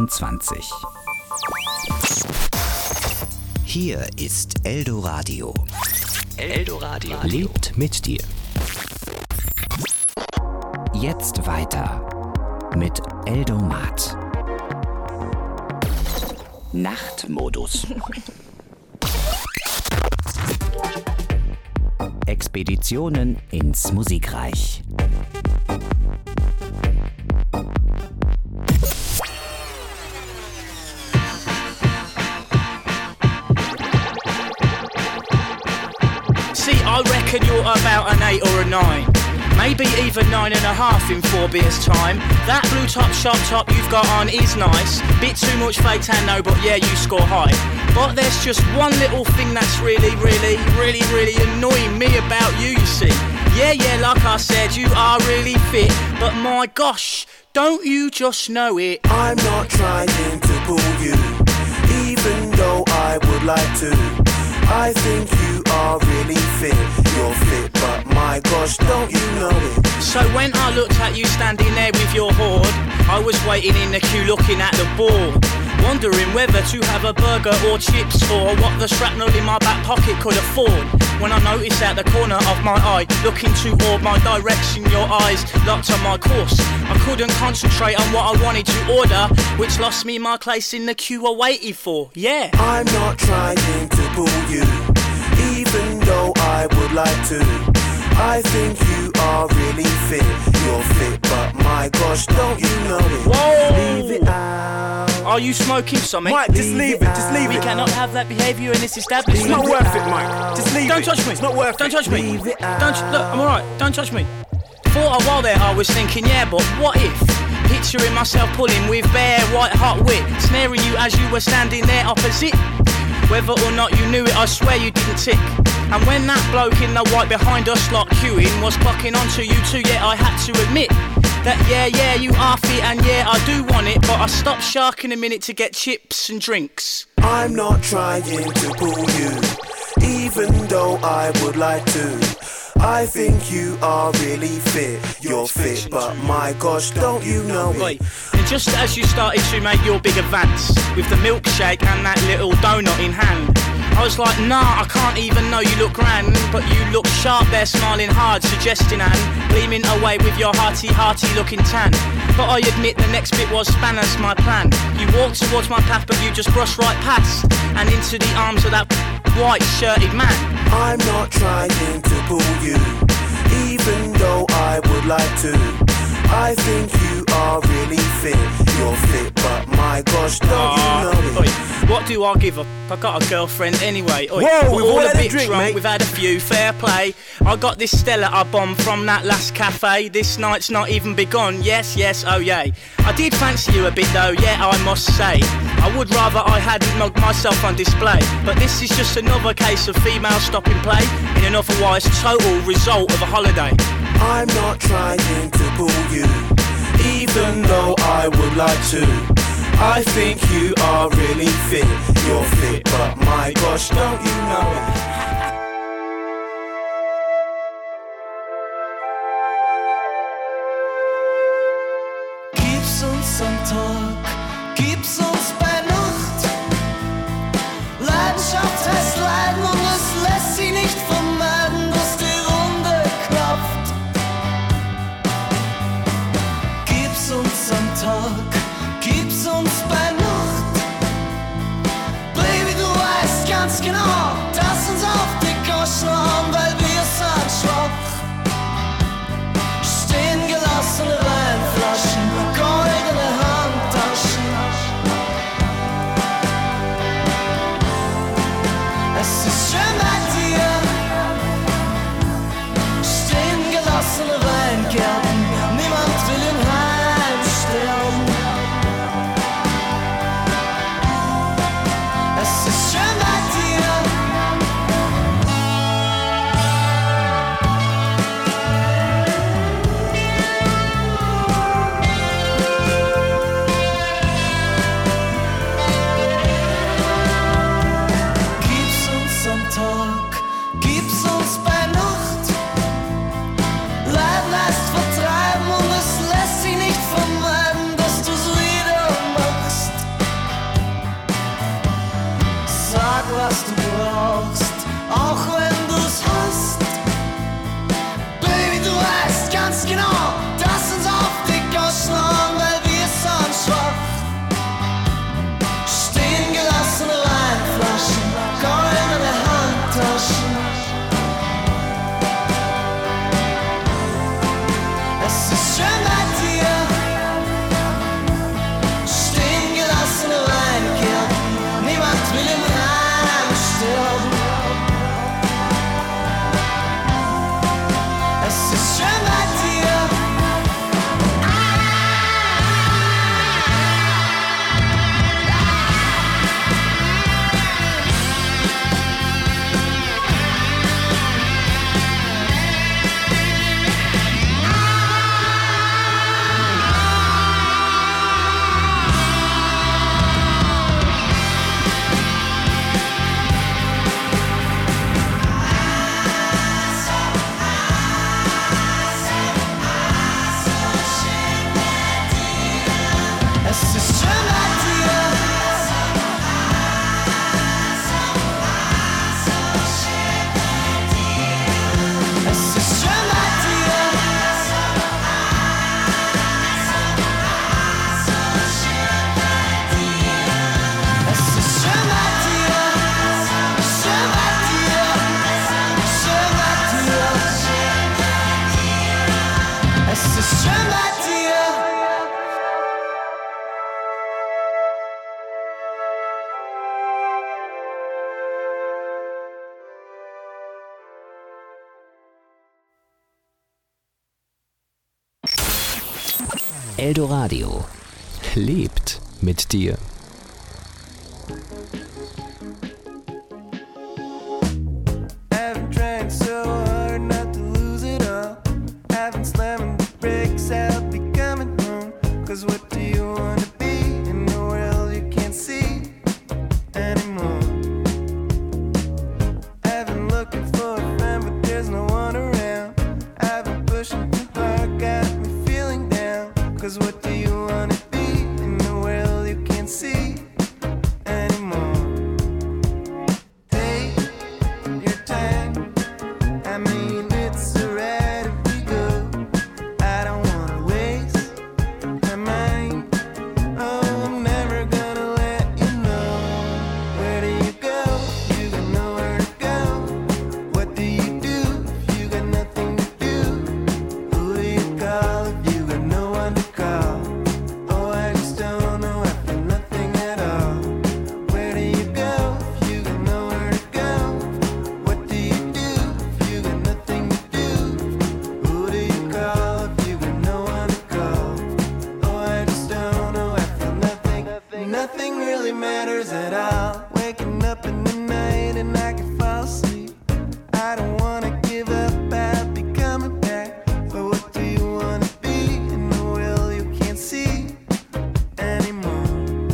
23. Hier ist Eldoradio. Eldoradio lebt mit dir. Jetzt weiter mit Eldomat. Nachtmodus. Expeditionen ins Musikreich. See, I reckon you're about an 8 or a 9. Maybe even 9.5 in 4 beers time. That blue top sharp top you've got on is nice. Bit too much fake tan, no, but yeah, you score high. But there's just one little thing that's really annoying me about you see. Yeah, like I said, you are really fit. But my gosh, don't you just know it? I'm not trying to pull you, even though I would like to. I think you are really fit. You're fit, but my gosh, don't you know it? So when I looked at you standing there with your hoard, I was waiting in the queue looking at the board, wondering whether to have a burger or chips or what the shrapnel in my back pocket could afford. When I noticed at the corner of my eye, looking toward my direction, your eyes locked on my course. I couldn't concentrate on what I wanted to order, which lost me my place in the queue I waited for. Yeah. I'm not trying to pull you, even though I would like to. I think you are really fit. You're fit, but my gosh, don't you know it? Whoa! Leave it out. Are you smoking something? Mike, just leave it. We cannot have that behaviour in this establishment. It's not worth it, Mike. Just leave it. Don't touch me. It's not worth it. Don't touch me. Leave it out. Look, I'm alright. Don't touch me. For a while there, I was thinking, yeah, but what if? Picturing myself pulling with bare white hot wit, snaring you as you were standing there opposite. Whether or not you knew it, I swear you didn't tick. And when that bloke in the white behind us lot queuing was clocking onto you too, yeah, I had to admit that yeah, you are fit and yeah, I do want it, but I stopped sharking a minute to get chips and drinks. I'm not trying to pull you, even though I would like to. I think you are really fit. You're fit, but my gosh, don't you know it? And just as you started to make your big advance with the milkshake and that little donut in hand, I was like, nah, I can't even know you look grand. But you look sharp there, smiling hard, suggesting and gleaming away with your hearty looking tan. But I admit the next bit was spanners my plan. You walked towards my path, but you just brushed right past and into the arms of that white shirted man. I'm not trying to pull you, even though I would like to. I think you are really fit. You're fit, but my gosh, don't you know it? What do I give a I got a girlfriend anyway. Whoa, we're we've all had a bit drink, drunk, mate. we've had a few, fair play. I got this Stella I bombed from that last cafe. This night's not even begun, yes, oh yay. I did fancy you a bit though, yeah, I must say. I would rather I hadn't mugged myself on display. But this is just another case of female stopping play in an otherwise total result of a holiday. I'm not trying to pull you, even though I would like to. I think you are really fit. You're fit, but my gosh, don't you know it? Gib's uns am Tag, gib's uns bei Nacht. Leidenschaft heißt Leiden und es lässt sie nicht vermeiden, dass die Runde klafft. Gib's uns am Tag, gib's uns bei Nacht. Baby, du weißt ganz genau, dass uns auf die Goschen haben, weil wir sind schwach. Stehen gelassene Weinflaschen, goldene Handtaschen. Es ist schön bei dir. Stehen gelassene Weingärten, niemand will im Heim sterben. Es ist schön bei dir. Gib's uns am Tag, gib's uns bei Nacht. Leiden heißt vertreiben und es lässt sich nicht vermeiden, dass du's wieder machst. Eldoradio lebt mit dir. I've tried so hard not to lose it all. I've been slamming the brakes out, be coming home. 'Cause what do you want to be in the world you can't see anymore? I've been looking for a friend, but there's no one around. I've been pushing too hard, got me feeling down. 'Cause what do you want to be in the world you can't see anymore? Take your time, I mean it's alright if we go. I don't wanna waste my mind. Oh, I'm never gonna let you know. Where do you go? You got nowhere to go. What do you do if you got nothing to do? Who do you call if you got no one to call? Oh, I just don't know, I feel nothing at all. Where do you go if you got nowhere to go? What do you do if you got nothing to do? Who do you call if you got no one to call? Oh, I just don't know, I feel nothing. Nothing really matters at all. Waking up in the night and I can fall asleep. I don't wanna give up, I'll be coming back. But what do you wanna be in the world you can't see anymore?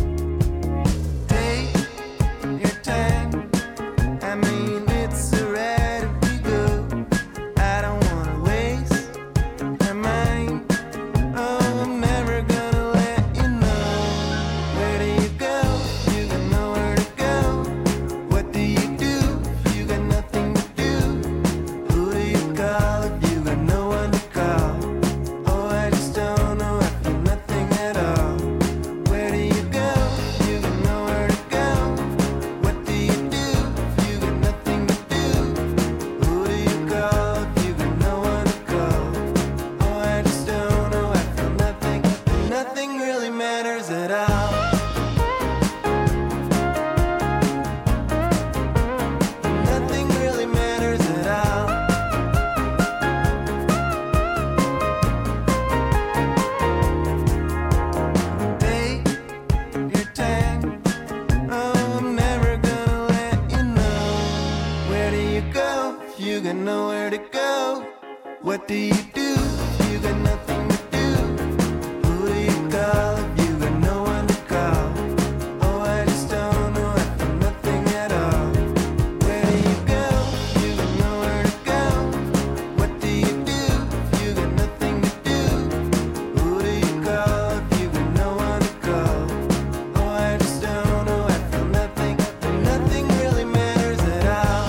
Take your time, I mean it's alright if we go. I don't wanna waste my mind. Oh, I'm never gonna let you know. Where do you go? You got nowhere to go. What do you do if you got nothing to do? Who do you call if you got no one to call? Oh, I just don't know, I feel nothing at all. Where do you go? You got nowhere to go. What do you do if you got nothing to do? Who do you call if you got no one to call? Oh, I just don't know, I feel nothing. Nothing really matters at all. Nothing really matters at all. Take your time. Oh, I'm never gonna let you know. Where do you go if you got nowhere to go? What do you do if you got nothing to do? Who do you call if you got no one to call? Oh, I just don't know, I feel nothing at all. Where do you go if you got nowhere to go? What do you do if you got nothing to do? Who do you call if you got no one to call? Oh, I just don't know, I feel nothing. Nothing really matters at all.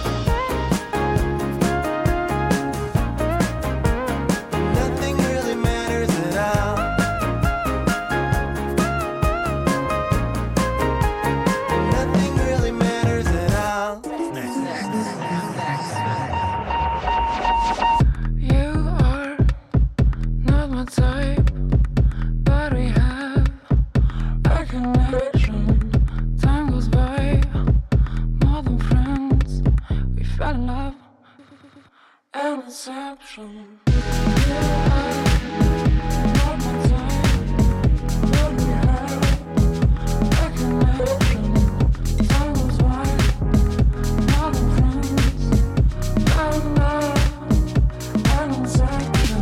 Nothing really matters at all. Nothing really matters at all. You are not my type, but we have a connection. Time goes by, more than friends. We fell in love, an inception. You are not my type, but we have a connection. Time goes by, more than friends. Fell in love, an inception.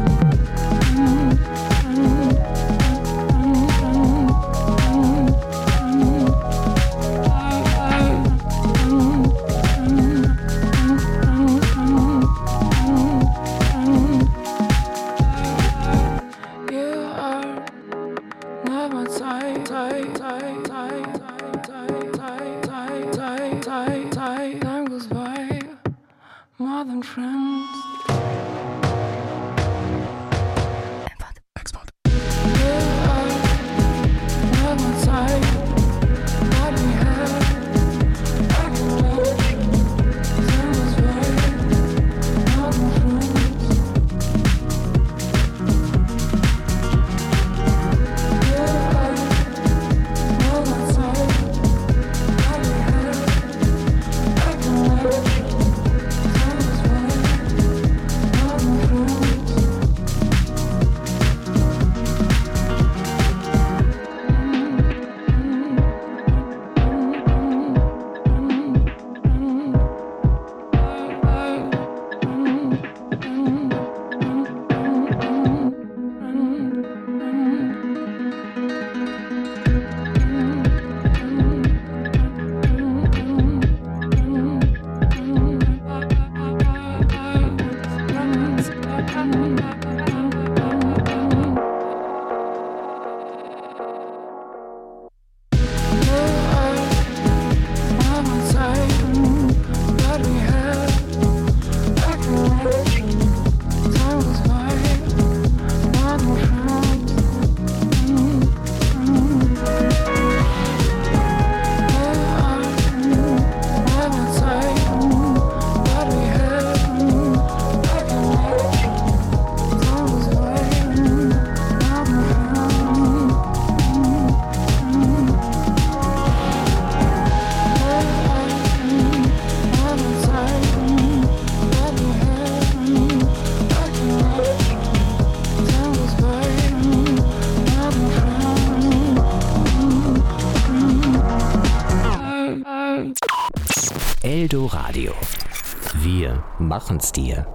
Eldoradio. Wir machen's dir.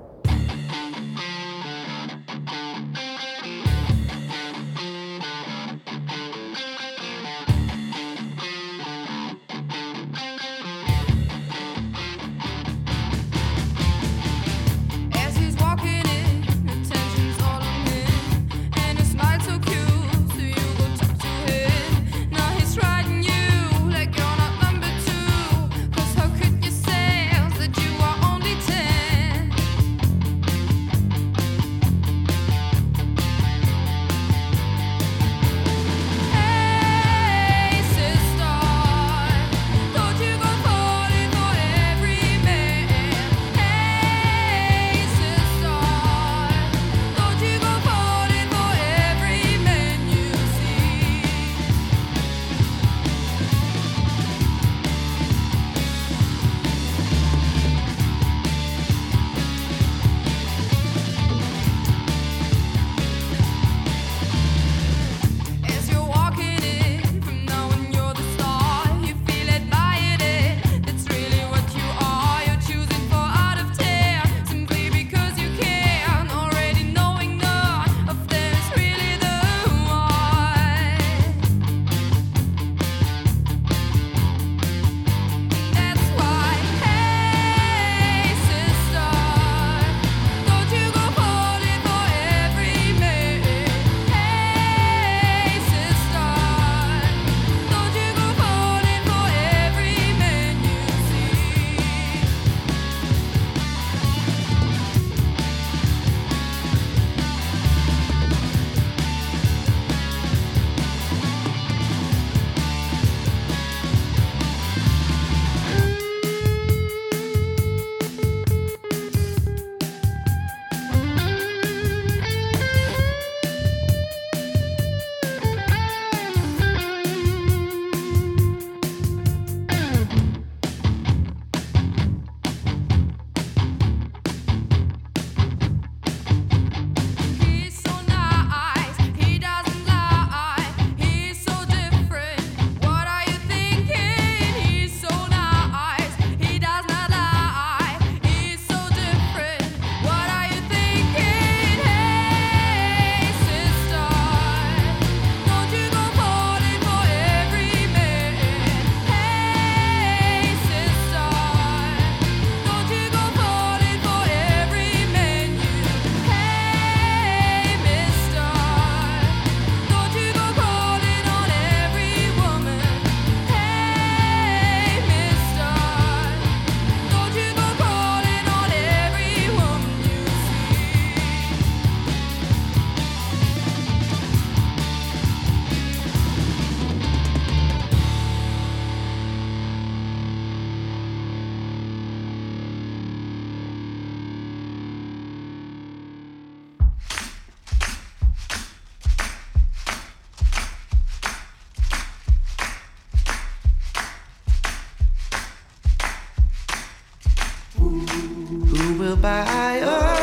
By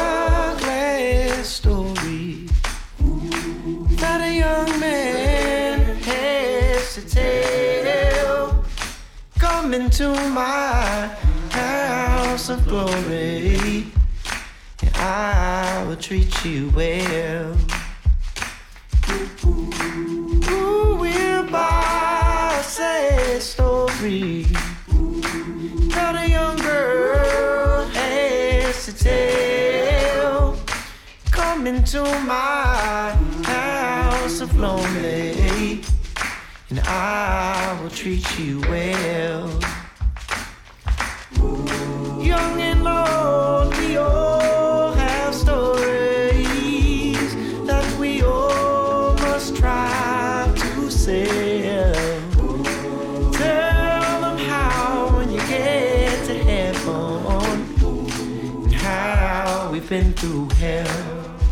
a glass story that a young man has to tell. Come into my house of glory, and I will treat you well. Who will buy a sad story that a young girl has to tell? Come into my house of lonely, and I will treat you well. Young and old, we all have stories that we all must try to sell. Tell them how when you get to heaven, and how we've been through hell.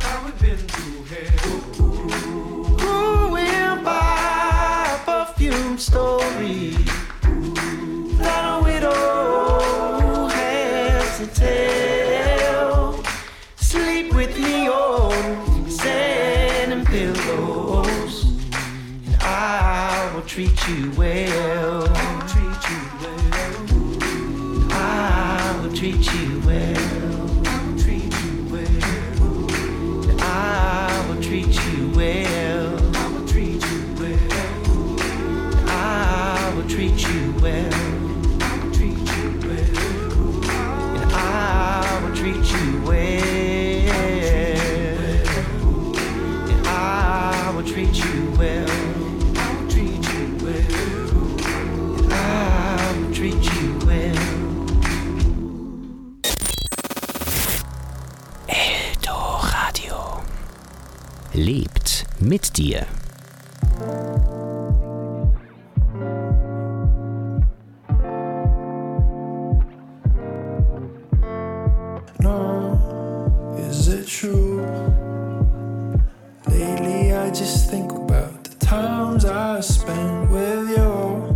Who will buy a perfume story that a widow has to tell? Sleep with me on sand and pillows, and I will treat you well. treat you well. I will treat you well. I will treat you well. I will treat you well. I will treat you well. I will treat you well. And I will treat you well. And I will treat you well. I will treat you well. And I will treat you well. Eldoradio lebt mit dir. No, is it true? Lately I just think about the times I spent with you.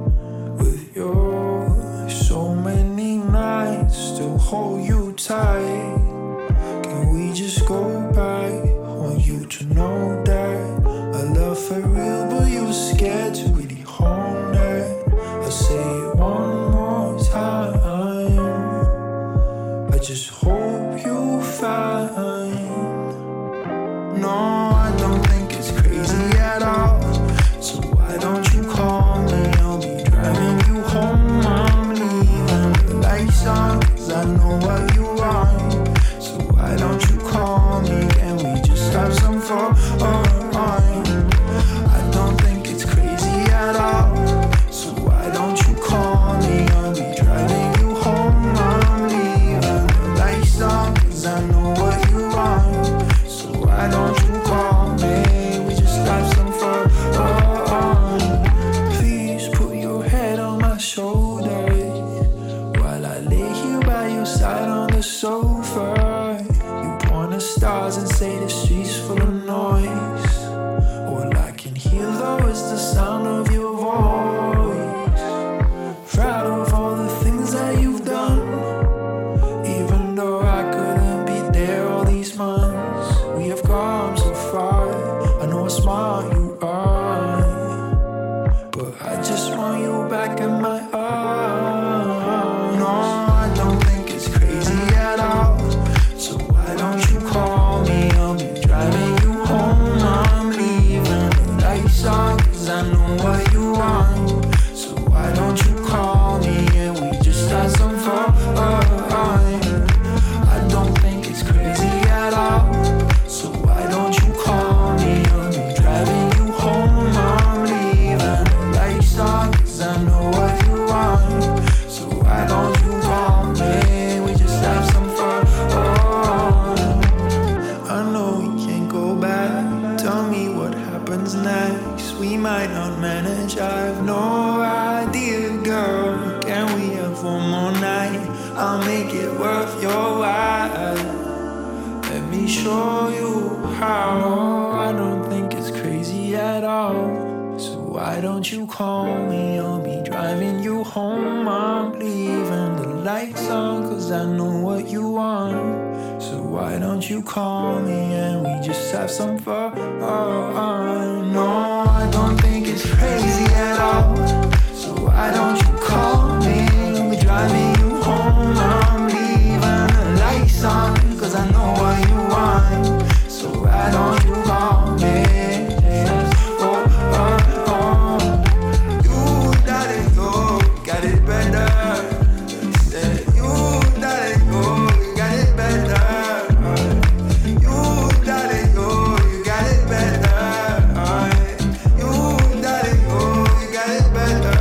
So many nights to hold you tight. Can we just go back? Want you to know that I love for real, but you're scared to really hold that. I'll say it one more time. I just hope you find. No, I don't think it's crazy at all. So why don't you call me? I'll be driving you home. I'm leaving the lights on, 'cause I know what you want. So why don't you call me? Can we just have some fun? I don't think it's crazy at all. So why don't you call me? I'll be driving you home. I'm leaving the lights on, 'cause I know what you want. So why don't you call me? We just have some fun. Please put your head on my shoulder while I lay here by your side on the sofa. You point the stars and say the streets full of noise. All I can hear though is the sound of your voice. Proud of all the things that you've done, even though I couldn't be there all these months. We have come so far. I know how smart you are, but I just want you back in my arms. No, I don't think it's crazy at all. So why don't you call me? I'll be driving you home. I'm leaving the lights on, 'cause I know what you want. So why don't you call me and we just have some fun? I don't think it's crazy at all. So why don't you call me? I'll be driving you home. I'm leaving the lights on, 'cause I know what you want. So why don't you call me? We just have some fun. I know we can't go back. Tell me what happens next. We might not manage. I have no idea, girl. Can we have one more night? I'll make it worth your while. Let me show you how. I don't think it's crazy at all. So why don't you call me? I'll be driving you home. I'm leaving the lights on, 'cause I know what you want. So why don't you call me and we just have some fun? No, I don't think it's crazy at all. So why don't you call me? I'll be driving you home. I'm leaving the lights on, 'cause I know what you want. So why don't you call me? You got it, go, got it better. Said you got it, go, you got it better. You got it, go, you got it better. You got it, go, you got it better.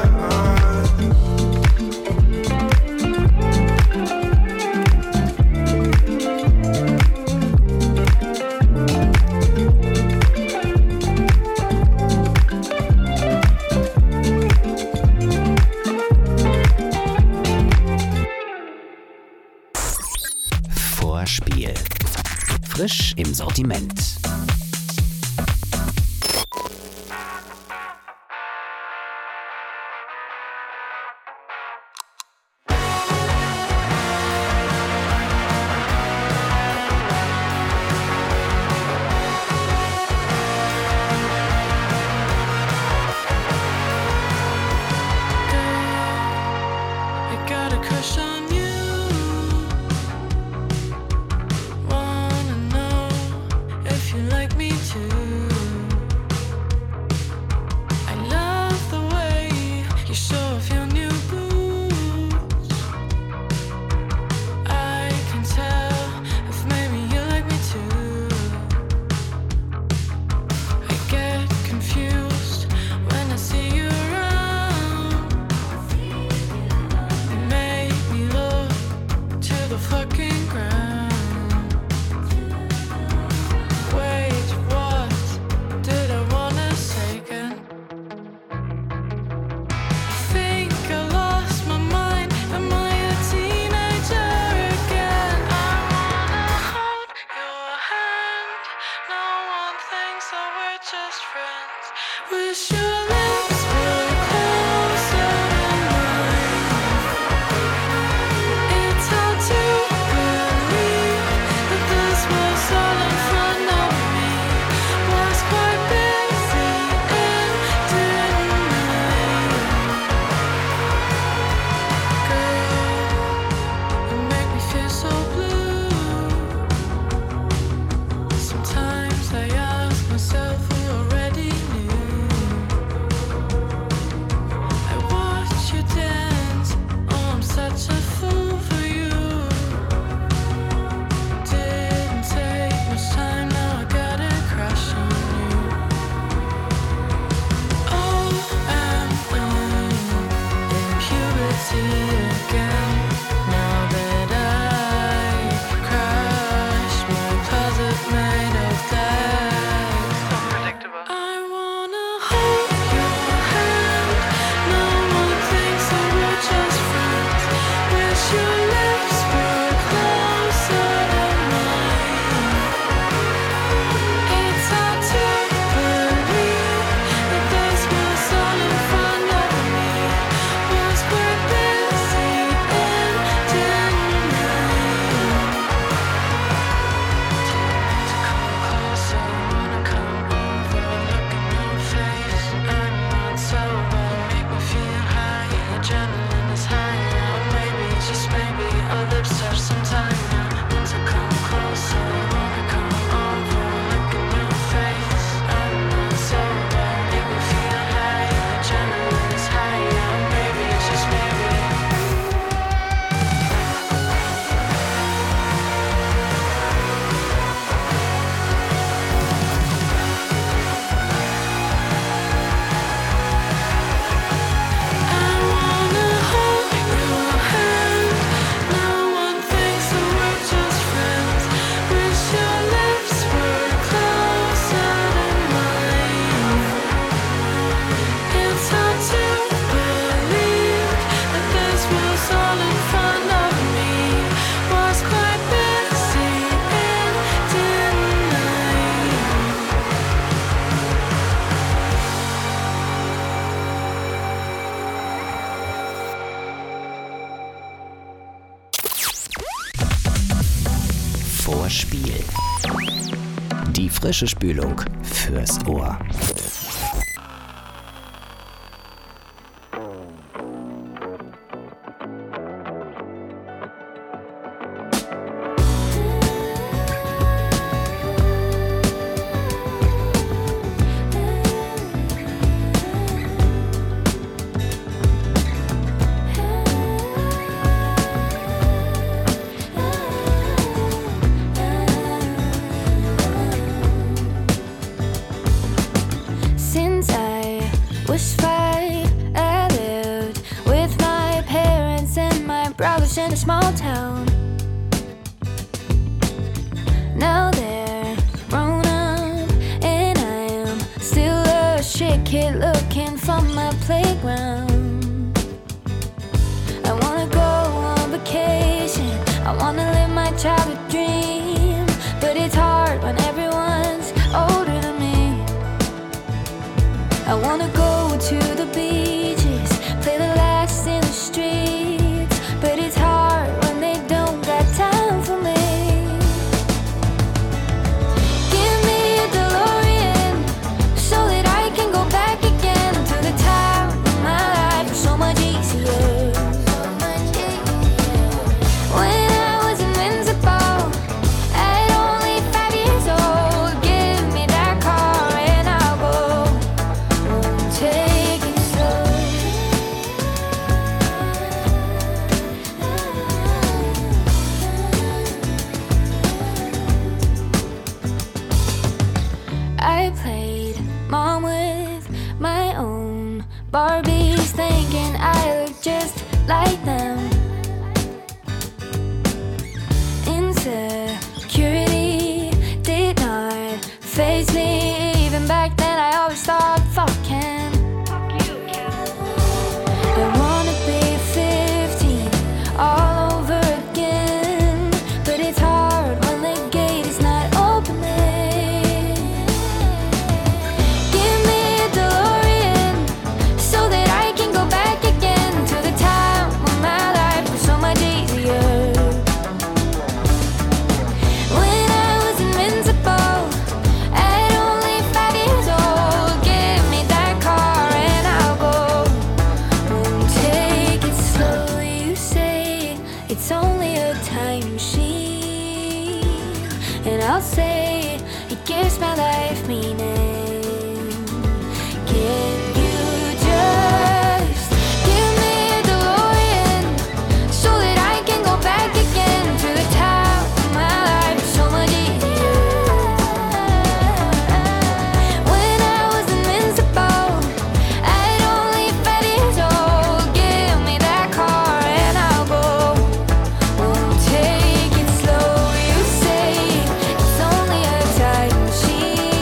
Vorspiel. Frisch im Sortiment. I got a crush on you. Hörspiel. Die frische Spülung fürs Ohr. In a small town. Now they're grown up, and I am still a shit kid looking for my playground. I wanna go on vacation, I wanna live my childhood dream, but it's hard when everyone's older than me. I wanna go to the beaches, play the last in the streets, but it's hard when they don't got time for me. Give me a DeLorean so that I can go back again to the time when my life was so much easier. When I was invincible at only 5 years old, give me that car and I'll go. Take it slow. I played mom with my own Barbies, thinking I look just like them. Insecurity did not faze me. Even back then I always thought, fuck Ken. I wanna be 15 all over again, but it's hard when the gate is not opening. Give me a DeLorean so that I can go back again to the time when my life was so much easier. When I was invincible at only 5 years old, give me that car and I'll go. Take it slow, you say it's only a time machine, and I'll say it gives my life meaning. Can you just give me a DeLorean so that I can go back again to the time when my life was so much easier? When I was invincible at only 5 years old, give me that car and I'll go. Take it slow, you say it's only a time machine,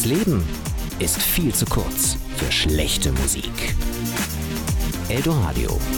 Leben ist viel zu kurz für schlechte Musik. Eldoradio.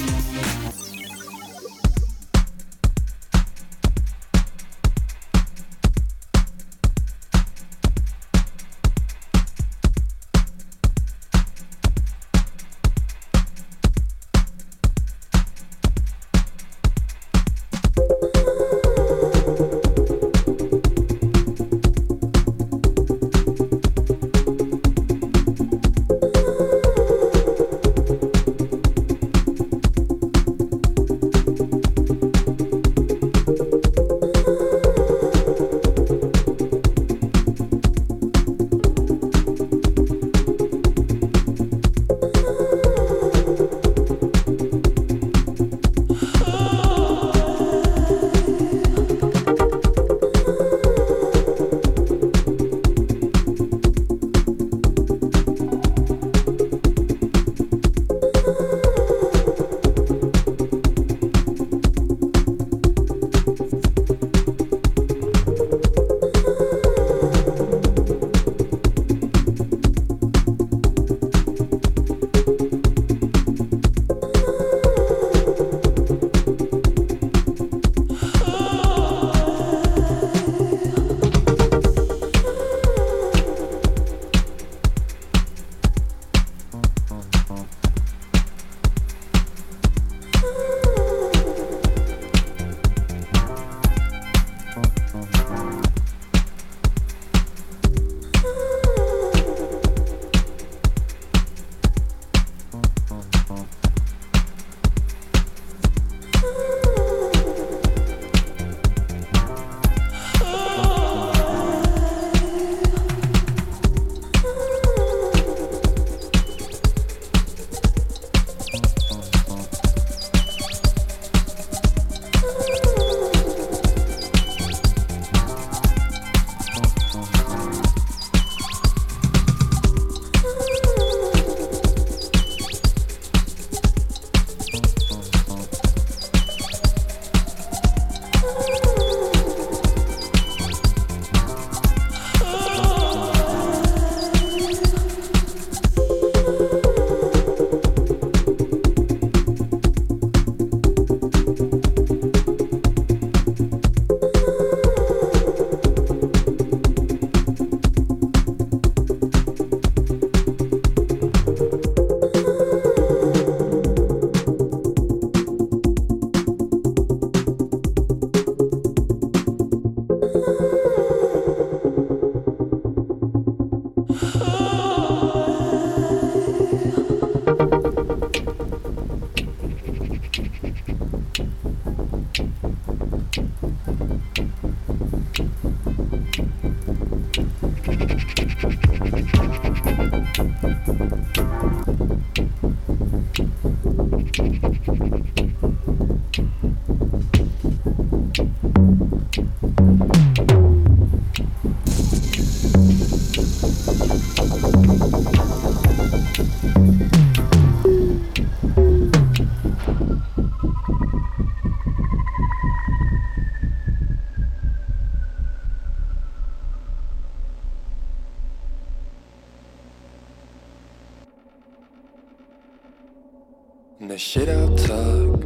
Nicht jeder Tag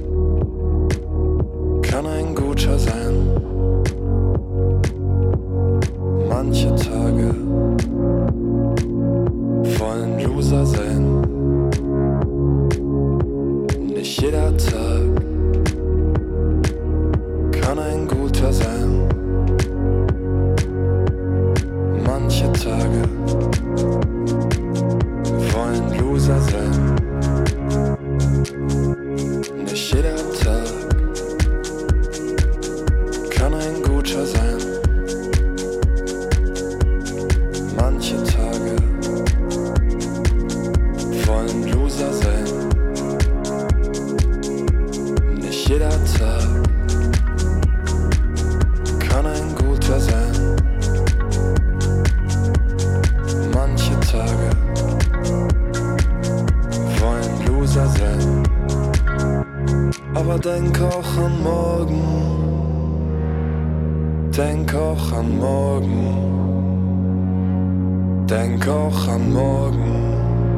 kann ein guter sein. Manche Tage wollen Loser sein. Nicht jeder Tag kann ein guter sein. Manche Tage wollen Loser sein. Nicht jeder Tag kann ein guter sein. Manche Tage wollen Loser sein. Nicht jeder Tag kann ein guter sein. Manche Tage wollen Loser sein. Aber denk auch an morgen, denk auch an morgen. Denk auch an morgen,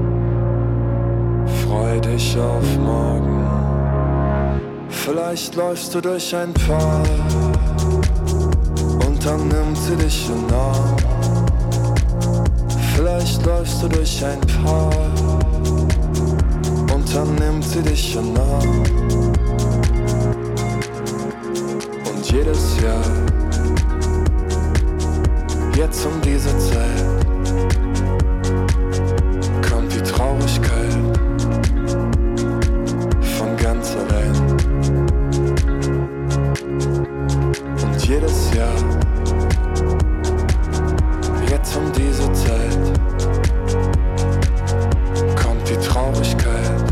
freu dich auf morgen. Vielleicht läufst du durch ein Park und dann nimmt sie dich in den Arm. Vielleicht läufst du durch ein Park und dann nimmt sie dich in den Arm. Und jedes Jahr, jetzt um diese Zeit, kommt die Traurigkeit von ganz allein. Und jedes Jahr, jetzt um diese Zeit, kommt die Traurigkeit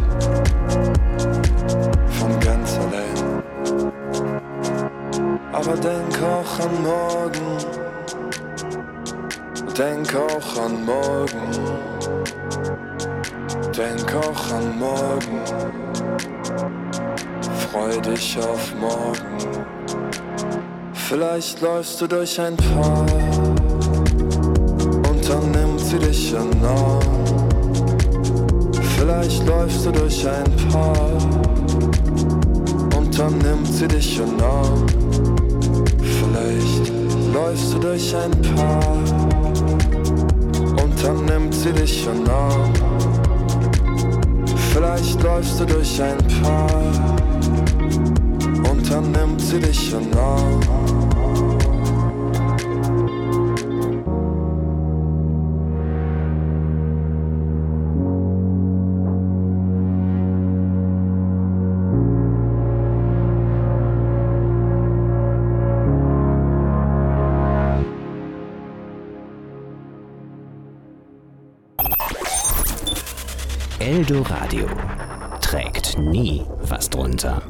von ganz allein. Aber denk auch an morgen, denk auch an morgen, denk auch an morgen, freu dich auf morgen. Vielleicht läufst du durch ein Park und dann nimmt sie dich in den Arm. Vielleicht läufst du durch ein Park und dann nimmt sie dich in den Arm. Vielleicht läufst du durch ein Park und dann nimmt sie dich in den Arm. Vielleicht läufst du durch ein Park und dann nimmt sie dich in den Arm. Eldoradio trägt nie was drunter.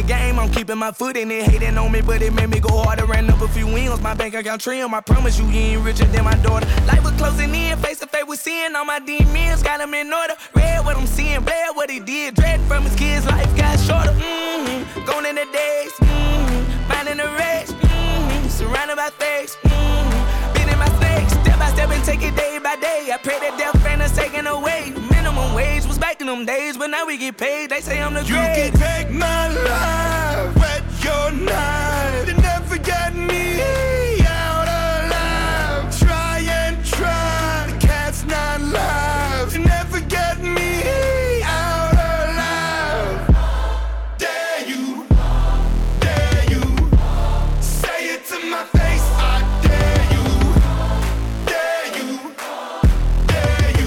game, I'm keeping my foot in it. Hating on me, but it made me go harder. Ran up a few wins, my bank account trim. I promise you, he ain't richer than my daughter. Life was closing in, face to face with sin. All my demons got him in order. Read what I'm seeing, bled what he did. Dread from his kids, life got shorter. Going in the days, finding the race. Surrounded by fakes, been in my snakes. Step by step and take it day by day. I pray that death ain't us taken away. Minimum wage was back in them days, but now we get paid. They say I'm the great. You can take my life, wet your knife. You never get me out alive. Try and try, the cat's not live. You never get me out alive. Dare you, dare you. Say it to my face, I dare you. Dare you, dare you.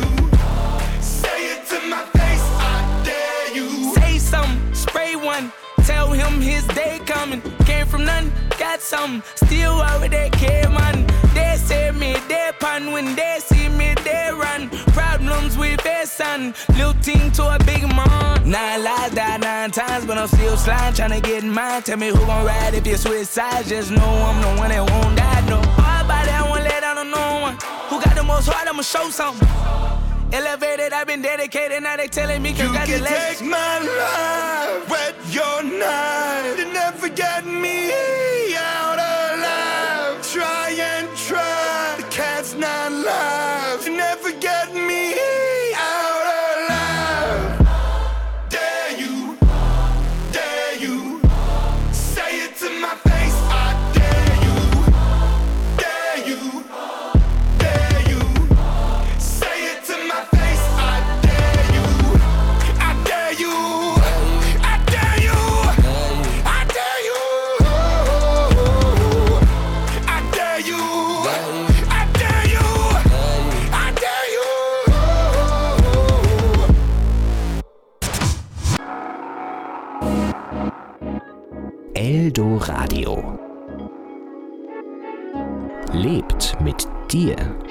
Say it to my face, I dare you. Say something, spray one. Tell him his day coming. Came from nothing, got something. Still over there, care man. They say me, they pun. When they see me, they run. Problems with their son. Little team to a big man. 9 lives, died 9 times, but I'm still sliding, trying to get in mine. Tell me who gon' ride if you switch sides. Just know I'm the one that won't die, no. All body, I won't let down on no one. Who got the most heart, I'ma show something. Elevated, I've been dedicated, now they telling me congratulations. You can take my life, wet your knife. You never get me out alive. Try and try, the cat's not live. You never get me out alive. Dare you, dare you. Say it to my face, I dare you. Dare you, dare you. Say it to my face, I dare you. I dare you. I dare you. I dare you. I dare you. I dare you. I dare you. Eldo Radio lebt mit dir.